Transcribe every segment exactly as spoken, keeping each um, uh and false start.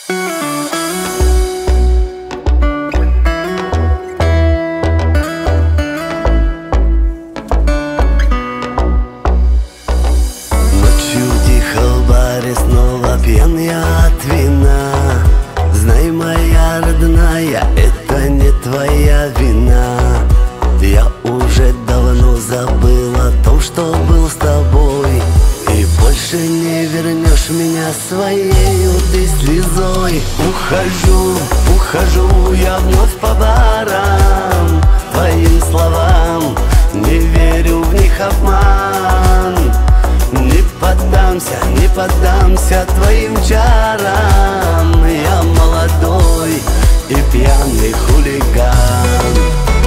Снова пьян я от вина. Знай, моя родная, это не твоя вина. Я уже давно забыл о том, что был с тобой, и больше не вернешь меня своею ты слезой. Ухожу, ухожу я вновь по барам, твоим словам, не верю в них обман. Не поддамся, не поддамся твоим чарам. Я молодой и пьяный хулиган.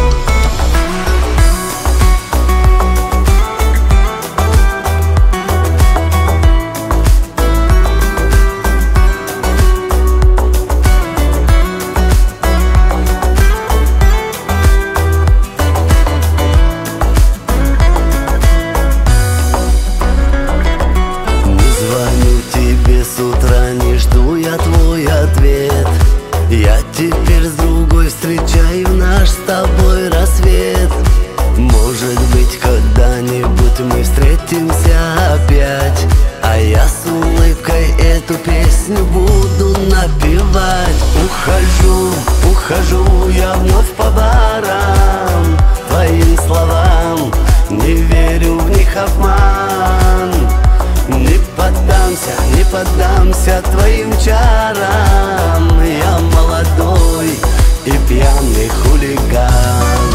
С утра не жду я твой ответ. Я теперь с другой встречаю наш с тобой рассвет. Может быть, когда-нибудь мы встретимся опять, а я с улыбкой эту песню буду напевать. Ухожу, ухожу я вновь по барам, твоим словам, не верю в них обман. Не поддамся, не поддамся твоим чарам. Я молодой и пьяный хулиган.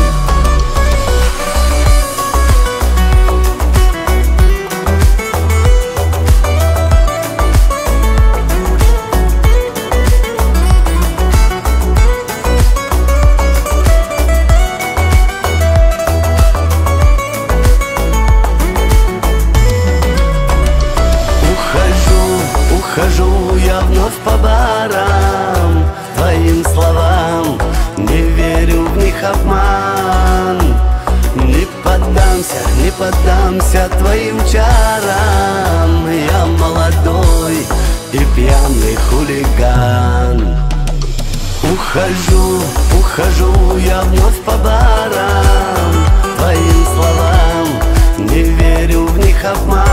Ухожу я вновь по барам, твоим словам, не верю в них обман. Не поддамся, не поддамся твоим чарам. Я молодой и пьяный хулиган. Ухожу, ухожу я вновь по барам, твоим словам, не верю в них обман.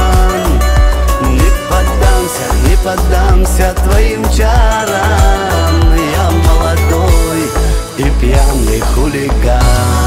Не поддамся твоим чарам. Я молодой и пьяный хулиган.